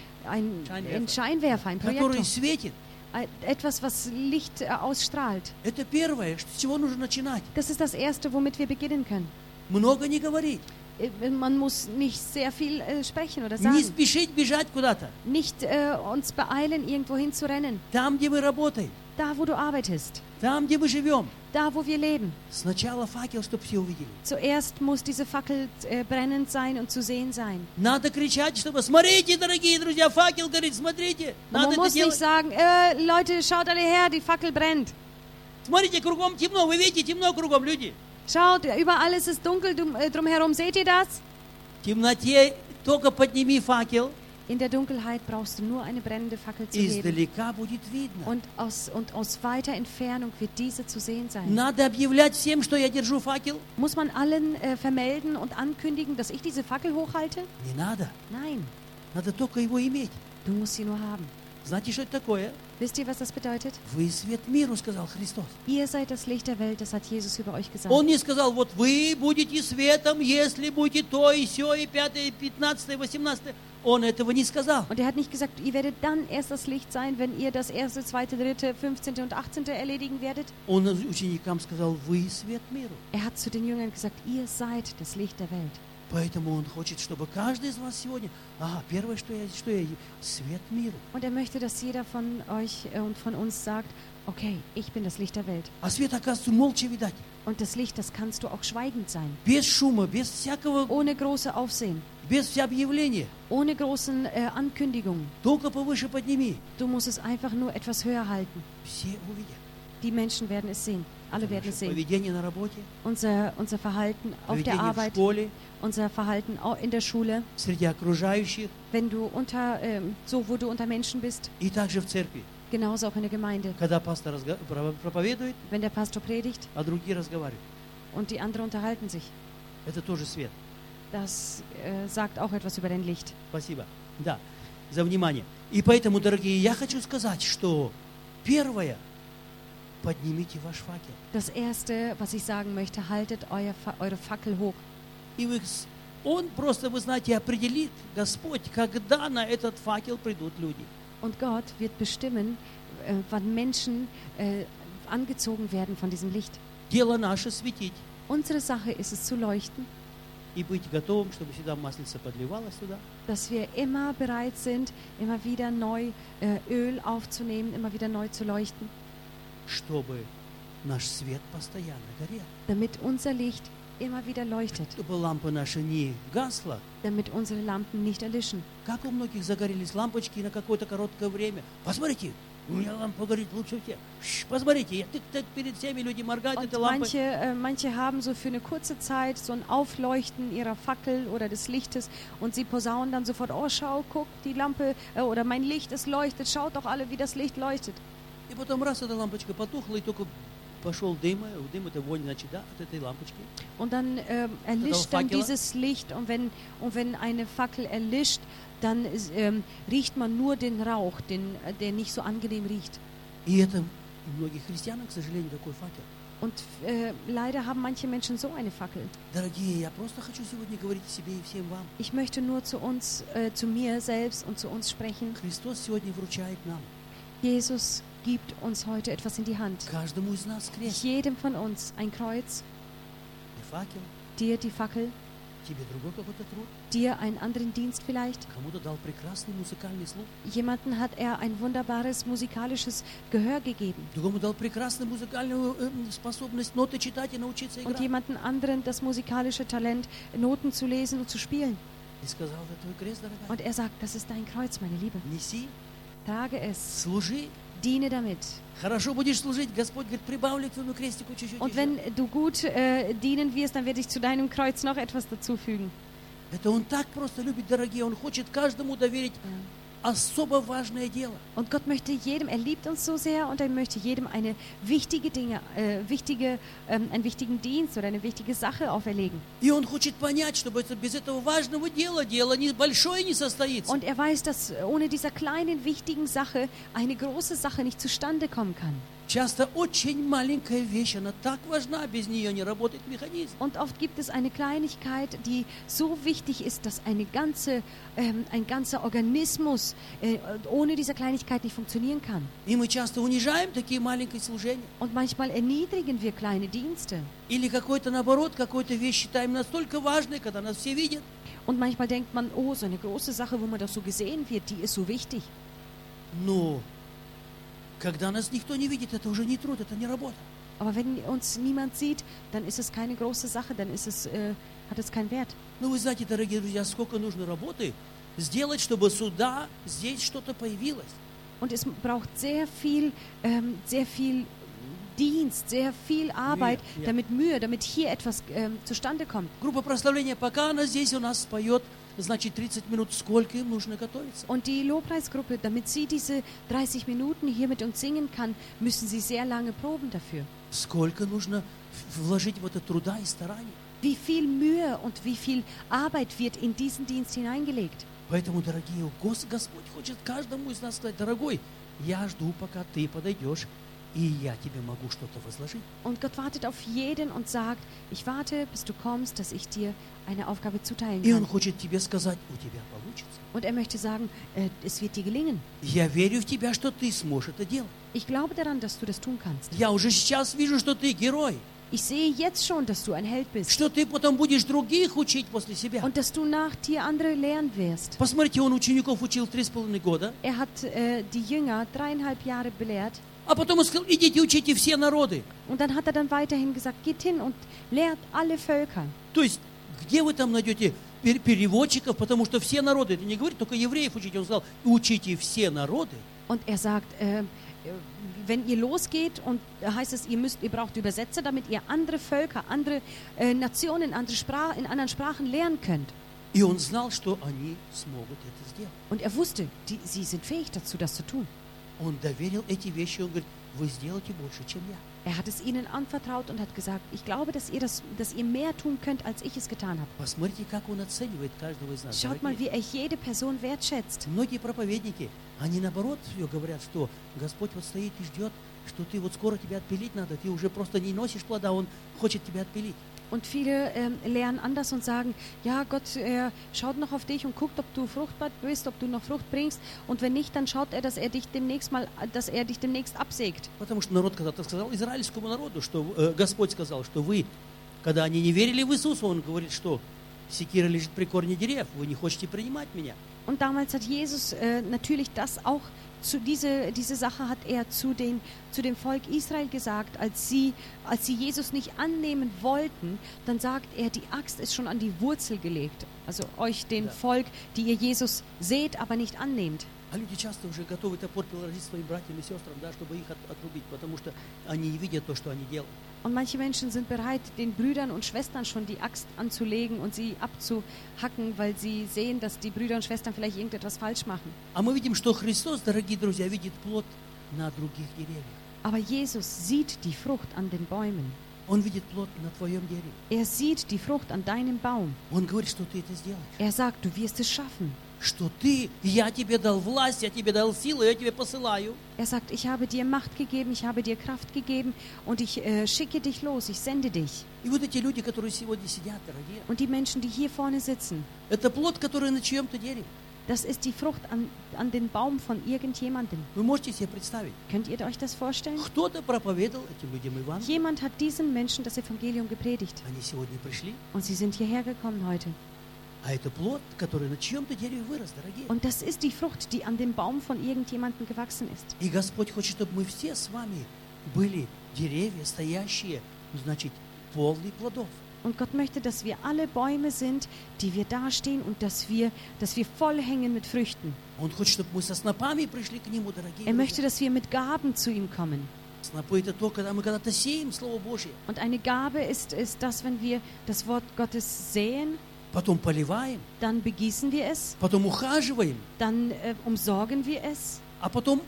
ein Scheinwerfer, ein который Projektor. светит. Etwas, was Licht ausstrahlt. Это первое, с чего нужно начинать. Das ist das Erste, womit wir beginnen können. Много не говорить. Man muss nicht sehr viel sprechen oder Не sagen. спешить бежать куда-то. Nicht uns beeilen, irgendwo hinzurennen. Там, где мы работаем. Da, wo du arbeitest. Там, где мы живем. Da, wo wir leben. Сначала факел, чтобы все увидели. Zuerst muss diese Fackel brennend sein und zu sehen sein. Надо кричать, чтобы: смотрите, дорогие друзья, факел горит, смотрите. Und man Надо это muss nicht делать. sagen, Leute, schaut alle her, die Fackel brennt. Смотрите, кругом темно. Вы видите, темно кругом, люди. Schaut, überall ist es dunkel drumherum. Seht ihr das? В темноте только подними факел, In der Dunkelheit brauchst du nur eine brennende Fackel zu и heben. издалека будет видно. Und aus weiter Entfernung wird diese zu sehen sein. Надо объявлять всем, что я держу факел. Muss man allen vermelden und ankündigen, dass ich diese Fackel hochhalte? Не надо. Nein, Надо только его иметь. du musst sie nur haben. Знаете, что это такое? Wisst ihr, was das bedeutet? Вы свет миру, сказал Христос. Ihr seid das Licht der Welt, das hat Jesus über euch gesagt. Он не сказал: вот вы будете светом, если будете то и сё, и 5, и 15, и 18. Он этого не сказал. Und er hat nicht gesagt, ihr werdet dann erst das Licht sein, wenn ihr das 1., 2., 3., 15. und 18. erledigen werdet. Он ученикам сказал: вы свет миру. Er hat zu den Jüngern gesagt, ihr seid das Licht der Welt. Поэтому Он хочет, чтобы каждый из вас сегодня, первое, что я, свет миру. Und er möchte, dass jeder von euch und von uns sagt, okay, ich bin das Licht der Welt. А свет, оказывается, молча видать. Und das Licht, das kannst du auch schweigend sein. Без шума, без всякого, Ohne große Aufsehen, без объявления. ohne großen Ankündigungen. Только повыше подними. Du musst es einfach nur etwas höher halten. Все увидят. Die Menschen werden es sehen. Alle werden Наше es sehen. поведение на работе, Unser Verhalten auf der поведение в Arbeit, школе, unser Verhalten in der Schule, среди окружающих wenn du wo du unter Menschen bist, и также в церкви. genauso auch in der Gemeinde. Когда пастор проповедует, Wenn der Pastor predigt а другие разговаривают. und die anderen unterhalten sich, Это тоже свет. das sagt auch etwas über dein Licht. Спасибо. Да, за внимание. И поэтому, дорогие, я хочу сказать, что первое, поднимите ваш факел. Das Erste, was ich sagen möchte, haltet eure Fackel hoch. И Он просто, вы знаете, определит, Господь, когда на этот факел придут люди. Und Gott wird bestimmen, wann Menschen angezogen werden von diesem Licht. Дело наше светить. Unsere Sache ist es zu leuchten, И быть готовым, чтобы всегда маслица подливалась туда. dass wir immer bereit sind, immer wieder neu Öl aufzunehmen, immer wieder neu zu leuchten, Чтобы наш свет постоянно горел. damit unser Licht immer wieder leuchtet, Чтобы лампа наша не гасла. damit unsere Lampen nicht erlischen. Как у многих загорелись лампочки на какое-то короткое время. Посмотрите, у меня лампа горит лучше всех. Посмотрите, я так перед всеми люди моргают Und этой лампой. manche haben so für eine kurze Zeit so ein Aufleuchten ihrer Fackel oder des Lichtes und sie posaunen dann sofort, oh schau, guck, die Lampe oder mein Licht, es leuchtet, schaut doch alle, wie das Licht leuchtet. И потом раз эта лампочка потухла, и только пошел дым это вонь, значит, да, от этой лампочки. Und dann erlischt dann Fackel. dieses Licht und wenn eine Fackel erlischt, dann riecht man nur den Rauch, der nicht so angenehm riecht. И это у многих христиан, к сожалению, такой факел. Und leider haben manche Menschen so eine Fackel. Дорогие, я просто хочу сегодня говорить себе и всем вам. Ich möchte nur zu mir selbst und zu uns sprechen. Христос сегодня вручает нам, Jesus gibt uns heute etwas in die Hand. каждому из нас крест. Jedem von uns ein Kreuz, И факел, dir die Fackel, тебе другой какой-то труд. dir einen anderen Dienst vielleicht. Кому-то дал прекрасный музыкальный слух, Jemanden hat er ein wunderbares musikalisches Gehör gegeben. другому дал прекрасную музыкальную способность ноты читать и научиться Und играть. jemanden anderen das musikalische Talent, Noten zu lesen und zu spielen. И сказал, это твой крест, дорогая. Und er sagt, das ist dein Kreuz, meine Liebe. Неси, Trage es, служи. diene damit. Хорошо будешь служить, Господь говорит, прибавлю к твоему крестику чуть-чуть. Und еще. wenn du gut dienen wirst, dann werde ich zu deinem Kreuz noch etwas dazufügen. Это Он так просто любит, дорогие. Он хочет каждому доверить особо важное дело. Und Gott möchte jedem, er liebt uns so sehr und er möchte jedem einen wichtigen Dienst oder eine wichtige Sache auferlegen. И Он хочет понять, чтобы без этого важного дело не большое не состоится. Und er weiß, dass ohne dieser kleinen, wichtigen Sache eine große Sache nicht zustande kommen kann. Часто очень маленькая вещь, она так важна, без нее не работает механизм. Und oft gibt es eine Kleinigkeit, die so wichtig ist, dass ein ganzer Organismus ohne diese Kleinigkeit nicht funktionieren kann. И мы часто унижаем такие маленькие служения. Und manchmal erniedrigen wir kleine Dienste. Или какую-то вещь считаем настолько важной, когда нас все видят. Und manchmal denkt man, oh, so eine große Sache, wo man doch so gesehen wird, die ist so wichtig. Но когда нас никто не видит, это уже не труд, это не работа. Aber wenn uns niemand sieht, dann ist es keine große Sache, dann hat es keinen Wert. Но вы знаете, дорогие друзья, сколько нужно работы сделать, чтобы сюда, здесь что-то появилось. Und es braucht sehr viel Dienst, sehr viel Arbeit, Mühe, damit hier etwas zustande kommt. Группа прославления, пока она здесь у нас споет, значит 30 минут, сколько им нужно готовиться. Und die Lobpreisgruppe, damit sie diese 30 Minuten hier mit uns singen kann, müssen sie sehr lange proben dafür. Сколько нужно вложить в это труда и старания. Wie viel Mühe und wie viel Arbeit wird in diesen Dienst hineingelegt. Поэтому, дорогие, Господь хочет каждому из нас сказать, дорогой, я жду, пока ты подойдешь, и я тебе могу что-то возложить. Und Gott wartet auf jeden und sagt, ich warte, bis du kommst, dass ich dir eine Aufgabe zuteilen И Он kann. хочет тебе сказать, у тебя получится. Und er möchte sagen, es wird dir gelingen. Я верю в тебя, что ты сможешь это делать. Ich glaube daran, dass du das tun kannst. Я уже сейчас вижу, что ты герой, Ich sehe jetzt schon, dass du ein Held bist что ты потом будешь других учить после себя. und dass du nach dir andere lehren wirst. Посмотрите, он учеников учил 3,5 года, Er hat die Jünger 3,5 Jahre belehrt а потом он сказал, идите учите все народы. und dann hat er dann weiterhin gesagt, geht hin und lehrt alle Völker. То есть, где вы там найдете переводчиков, потому что все народы, это не говорит, только евреев учите, он сказал, учите все народы. Und er sagt, wenn ihr losgeht und heißt es, ihr braucht Übersetzer, damit ihr andere Völker, andere Nationen, in anderen Sprachen lernen könnt. И он знал, что они смогут это сделать. Und er wusste, sie sind fähig dazu, das zu tun. Он доверил эти вещи, он говорит, вы сделаете больше, чем я. Er hat es ihnen anvertraut und hat gesagt, ich glaube, dass ihr mehr tun könnt, als ich es getan habe. Посмотрите, как он оценивает каждого из нас. Schaut mal, wie er jede Person wertschätzt. Многие проповедники, они наоборот все говорят, что Господь вот стоит и ждет, что ты вот скоро тебя отпилить надо, ты уже просто не носишь плода, Он хочет тебя отпилить. Und viele lernen anders und sagen, ja, Gott schaut noch auf dich und guckt, ob du fruchtbar bist, ob du noch Frucht bringst. Und wenn nicht, dann schaut er, dass er dich demnächst absägt. Потому что народ когда-то сказал израильскому народу, что Господь сказал, что вы, когда они не верили в Иисуса, Он говорит, что секира лежит при корне дерев, вы не хотите принимать меня. Und damals hat Jesus natürlich das auch, diese Sache hat er zu dem Volk Israel gesagt, als sie Jesus nicht annehmen wollten, dann sagt er, die Axt ist schon an die Wurzel gelegt. Also euch, den Volk, die ihr Jesus seht, aber nicht annehmt. А люди часто уже готовы топор приложить своим братьям и сестрам, да, чтобы их отрубить, потому что они не видят то, что они делают. Und manche Menschen sind bereit, den Brüdern und Schwestern schon die Axt anzulegen und sie abzuhacken, weil sie sehen, dass die Brüder und Schwestern vielleicht irgendetwas falsch machen. А мы видим, что Христос, дорогие друзья, видит плод на других деревьях. Aber Jesus sieht die Frucht an den Bäumen. Он видит плод на твоем дереве. Er sieht die Frucht an deinem Baum. Он говорит, что ты это сделаешь. Er sagt, du wirst es schaffen. Что ты, я тебе дал власть, я тебе дал силу, я тебе посылаю. Er sagt, ich habe dir Macht gegeben, ich habe dir Kraft gegeben und ich schicke dich los, ich sende dich. И вот эти люди, которые сегодня сидят, дорогие, Und die Menschen, die hier vorne sitzen, это плод, который на чьем-то дереве. das ist die Frucht an den Baum von irgendjemandem. Вы можете себе представить? Könnt ihr euch das vorstellen? Кто-то проповедовал этим людям Евангелие. Jemand hat diesen Menschen das Evangelium gepredigt Они сегодня пришли, und sie sind hierher gekommen heute. а это плод, который на чьем-то дереве вырос, дорогие. Und das ist die Frucht, die an dem Baum von irgendjemandem gewachsen ist. И Господь хочет, чтобы мы все с вами были деревья, стоящие, значит, полные плодов. Und Gott möchte, dass wir alle Bäume sind, die wir dastehen und dass wir voll hängen mit Früchten. Он хочет, чтобы мы со снопами пришли к Нему, дорогие. Er möchte, dass wir mit Gaben zu ihm kommen. Снопы – это то, когда мы когда-то сеем Слово Божье, Und eine Gabe ist das, wenn wir das Wort Gottes säen, потом поливаем, dann begießen wir es, потом ухаживаем, dann umsorgen wir es а потом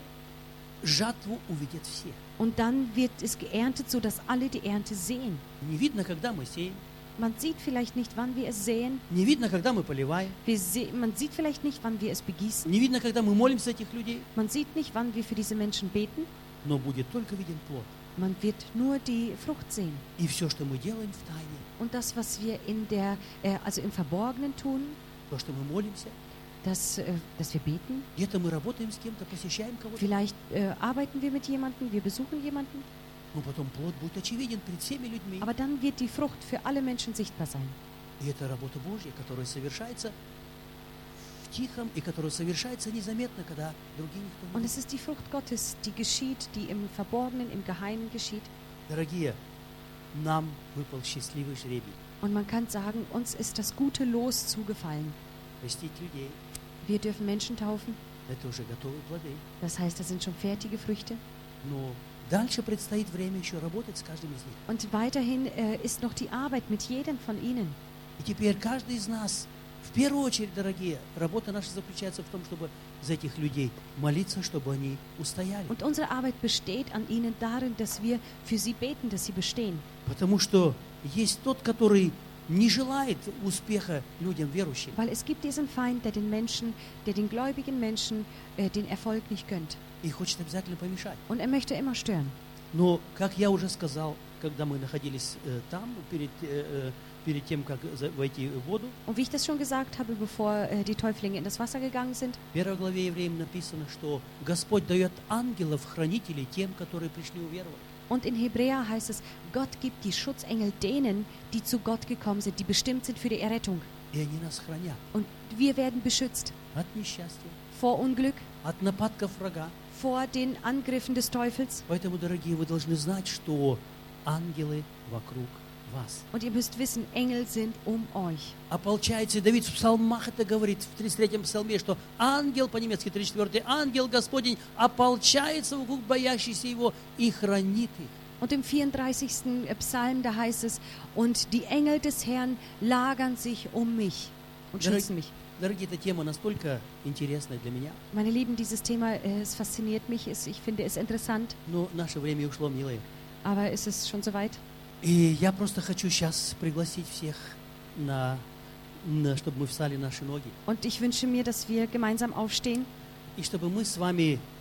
жатву увидят все. und dann wird es geerntet, sodass alle die Ernte sehen. Не видно, когда мы сеем, Man sieht vielleicht nicht, wann wir es säen, не видно, когда мы поливаем, man sieht vielleicht nicht, wann wir es begießen, не видно, когда мы молимся за этих людей, man sieht nicht, wann wir für diese Menschen beten, но будет только виден плод. man wird nur die Frucht sehen. И все, что мы делаем в тайне, Und das, was wir also im Verborgenen tun, то, что мы молимся, dass wir beten, где-то мы работаем с кем-то, посещаем кого-то, vielleicht arbeiten wir mit jemandem, wir besuchen jemanden, но потом плод будет очевиден перед всеми людьми. aber dann wird die Frucht für alle Menschen sichtbar sein. И это работа Божья, которая совершается в тихом и которая совершается незаметно, когда другие никто не Und видит. es ist die Frucht Gottes, die geschieht, die im Verborgenen, im Geheimen geschieht. Дорогие, нам выпал счастливый жребий. Und man kann sagen, uns ist das gute Los zugefallen. Крестить людей Wir dürfen Menschen taufen, – это уже готовые плоды. das heißt, das sind schon fertige Früchte. Но дальше предстоит время еще работать с каждым из них. Und weiterhin ist noch die Arbeit mit jedem von ihnen. И теперь каждый из нас, в первую очередь, дорогие, работа наша заключается в том, чтобы за этих людей молиться, чтобы они устояли. Und unsere Arbeit besteht an ihnen darin, dass wir für sie beten, dass sie bestehen. Потому что есть тот, который не желает успеха людям верующим. Weil es gibt diesen Feind, der den gläubigen Menschen den Erfolg nicht gönnt. И хочет обязательно помешать. Und er möchte immer stören. Но, как я уже сказал, когда мы находились там, перед тем, как войти в воду, Und wie ich das schon gesagt habe, bevor die Täuflinge in das Wasser gegangen sind, в первой главе Евреям написано, что Господь дает ангелов-хранителей тем, которые пришли уверовать. und in Hebräer heißt es, Gott gibt die Schutzengel denen, die zu Gott gekommen sind, die bestimmt sind für die Errettung. И они нас хранят Und wir werden beschützt от несчастья, vor Unglück, от нападков врага. vor den Angriffen des Teufels. Поэтому, дорогие, вы должны знать, что ангелы вокруг вас. Und ihr müsst wissen, Engel sind um euch. Ополчается, Давид в псалмах это говорит, в 33-м псалме, что ангел, по-немецки 34-й, ангел Господень ополчается вокруг боящихся его и хранит их. Und im 34. Psalm, da heißt es, und die Engel des Herrn lagern sich um mich und schützen mich. Дорогие, эта тема настолько интересная для меня, Meine Lieben, dieses Thema, es fasziniert mich, ich finde es interessant, но наше время ушло, милые. aber es ist schon soweit. И я просто хочу сейчас пригласить всех, чтобы мы встали наши ноги. Und ich wünsche mir, dass wir gemeinsam aufstehen И чтобы мы с вами